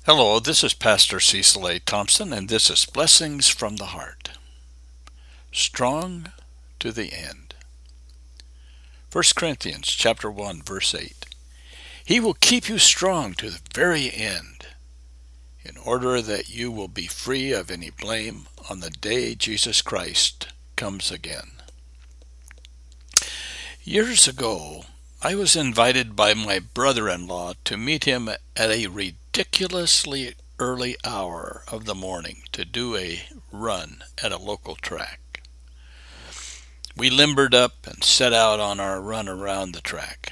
Hello, this is Pastor Cecil A. Thompson, and this is Blessings from the Heart. Strong to the end. 1 Corinthians chapter 1, verse 8. He will keep you strong to the very end, in order that you will be free of any blame on the day Jesus Christ comes again. Years ago, I was invited by my brother-in-law to meet him at a ridiculously early hour of the morning to do a run at a local track. We limbered up and set out on our run around the track.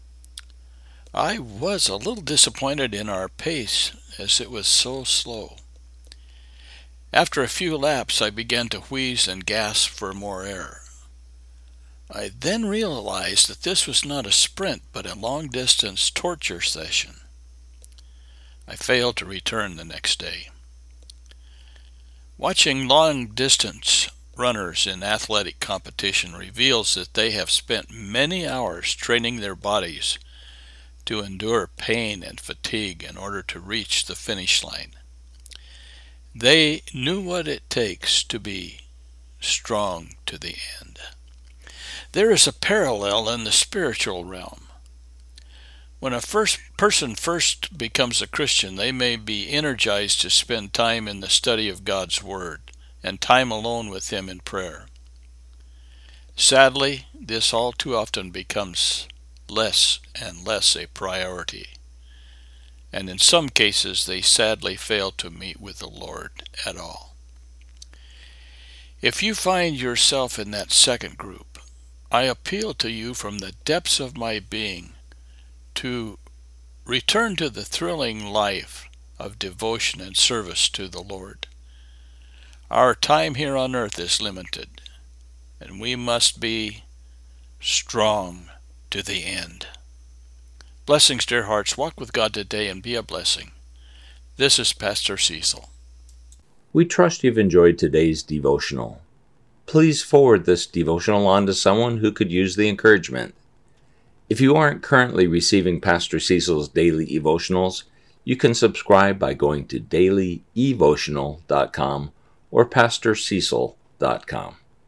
I was a little disappointed in our pace as it was so slow. After a few laps, I began to wheeze and gasp for more air. I then realized that this was not a sprint but a long-distance torture session. I failed to return the next day. Watching long-distance runners in athletic competition reveals that they have spent many hours training their bodies to endure pain and fatigue in order to reach the finish line. They knew what it takes to be strong to the end. There is a parallel in the spiritual realm. When a person first becomes a Christian, they may be energized to spend time in the study of God's Word and time alone with Him in prayer. Sadly, this all too often becomes less and less a priority, and in some cases they sadly fail to meet with the Lord at all. If you find yourself in that second group, I appeal to you from the depths of my being to return to the thrilling life of devotion and service to the Lord. Our time here on earth is limited, and we must be strong to the end. Blessings, dear hearts. Walk with God today and be a blessing. This is Pastor Cecil. We trust you've enjoyed today's devotional. Please forward this devotional on to someone who could use the encouragement. If you aren't currently receiving Pastor Cecil's daily devotionals, you can subscribe by going to dailyevotional.com or pastorcecil.com.